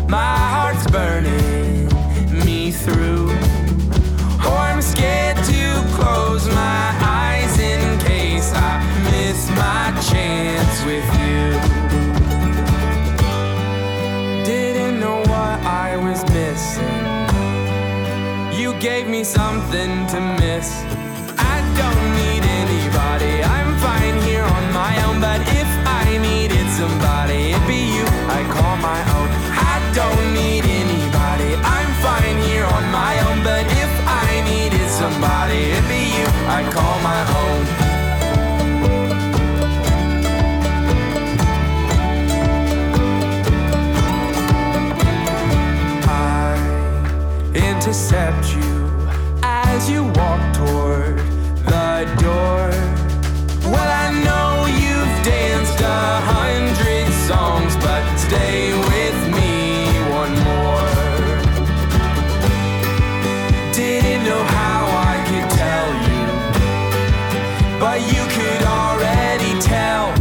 My heart's burning me through. Or I'm scared to close my eyes in case I miss my chance with you. Didn't know what I was missing. You gave me something to miss. I don't need anybody, I'm fine here on my own. But if I needed somebody, it'd be you I call my own. I don't need anybody, I'm fine here on my own. But if I needed somebody, it'd be you I call my own. Intercept you as you walk toward the door. Well, I know you've danced 100 songs, but stay with me one more. Didn't know how I could tell you, but you could already tell.